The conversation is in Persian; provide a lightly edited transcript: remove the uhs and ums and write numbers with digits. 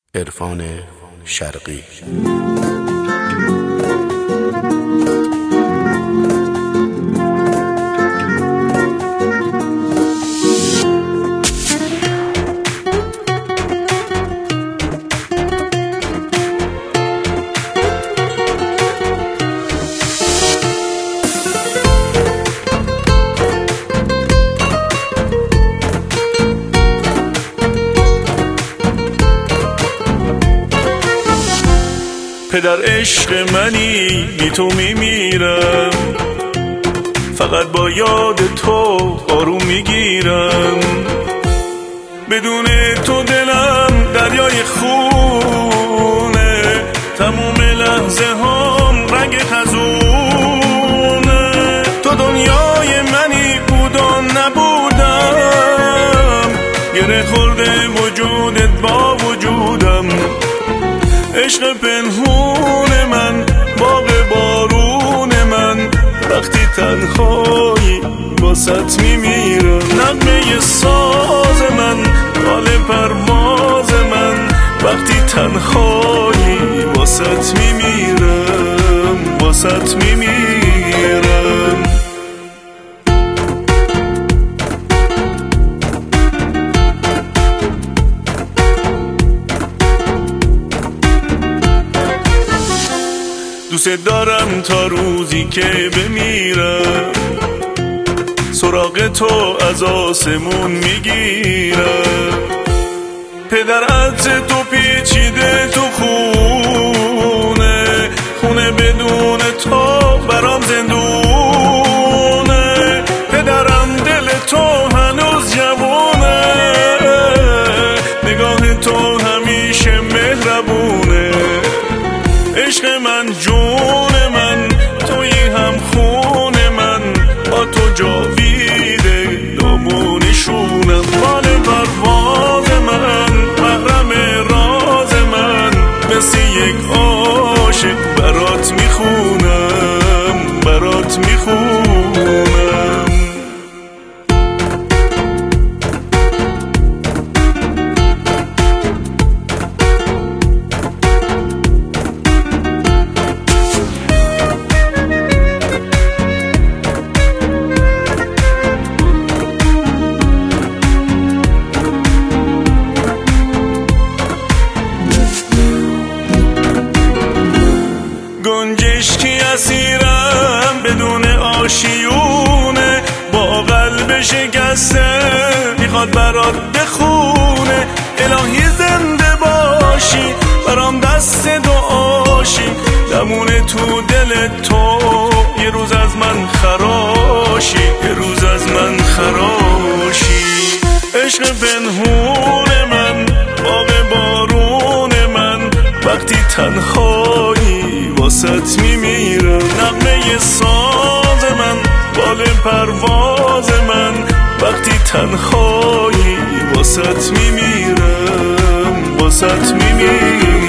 عرفان شرقی. پدر عشق منی بی تو میمیرم، فقط با یاد تو آروم میگیرم. بدون تو دلم دریای خونه، تموم لحظه هم رنگ خزونه. تو دنیای منی بود و نبودم، گره خورده وجودت با وجودم. عشق پنهون من، باغ بارون من، وقتی تنهایی واسط میمیرم. نغمه ساز من، حال پرواز من، وقتی تنهایی واسط میمیرم، واسط میمیرم. دوست دارم تا روزی که بمیرم، سراغ تو از آسمون میگیرم. پدر عطر تو پیچیده تو خونه، خونه بدون تو برام زندونه. پدرم دل تو هنوز جوونه، نگاه تو همیشه مهربونه. عشق من، جون من، تویی هم خون من، با تو جاویده دامونشونم. بال پرواز من، محرم راز من، مثل یک عاشق برات میخونم، برات میخونم. گنجشکی اسیرم بدون آشیونه، با قلب شکسته میخواد برات بخونه. الهی زنده باشی، برام دست دعاشی، دمونه تو دل تو یه روز از من خراشی، یه روز از من خراشی. عشق پنهون من، باغ بارون من، وقتی تنهایی واسط میمیرم. نغمه ساز من، بال پرواز من، وقتی تنهایی واسط میمیرم، واسط میمیرم.